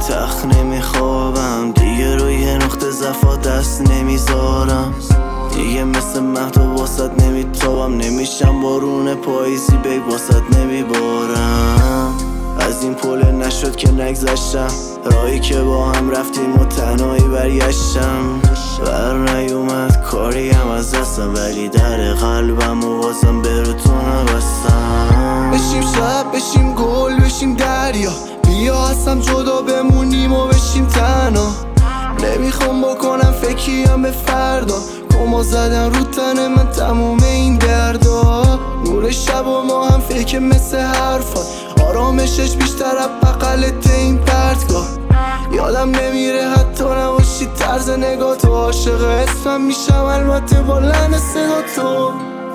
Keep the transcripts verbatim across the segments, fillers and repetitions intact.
تخت نمیخوابم دیگه، روی نقطه زفا دست نمیذارم دیگه، مثل مهدو واسط نمیتابم، نمیشم بارون پاییزی بیگ واسط نمیبارم. از این پل نشد که نگذشتم، راهی که با هم رفتیم و تنهایی برگشتم. بر نیومد کاریم از دستم، ولی در قلبم و بازم براتون نبستم. بشیم شب، بشیم گل، بشیم دریا، بیا هستم جدا بمونیم و بشیم تنها. نمیخوام بکنم فکریم به فردا، کما زدن رو تن من تموم این دردا. نور شب و ما هم فکر مثل حرفات، آرامشش بیشتر از بغلت این پرتگاه. یادم نمیره حتی نباشی طرز نگاه تو، عاشق اسمم میشم البته با لحن صدا تو.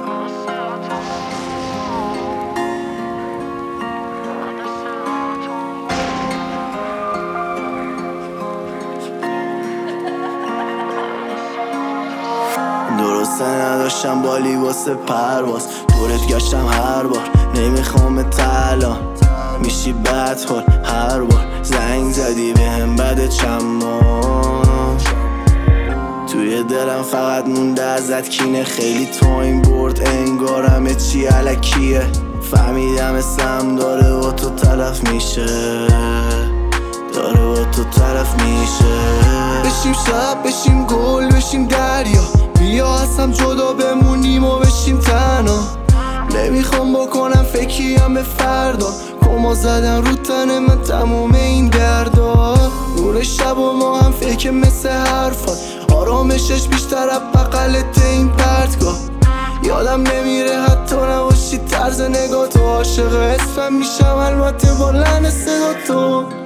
درسته نداشتم بالی واسه پرواز، دورت گشتم هر بار، نمیخوام الان میشی بد حال هر بار. زنگ زدی به هم بعد چند ماه، توی دلم فقط مونده ازت کینه، خیلی تایم برد انگار همه چی علکیه. فهمیدم اسم داره و تو تلف میشه، داره و تو طرف میشه. بشیم شب، بشیم گل، بشیم دریا، بیا هستم جدا بمونیم و بشیم تنها. نمیخوام بکنم فکریم به فردا، کما زدن رو تن من تموم این دردا. نور شب و ما هم فکر مثل حرفات، آرامشش بیشتر از بغلت این پرتگاه. یادم نمیره حتی نباشی طرز نگاه تو، عاشق اسمم میشم البته با لحن صدا تو.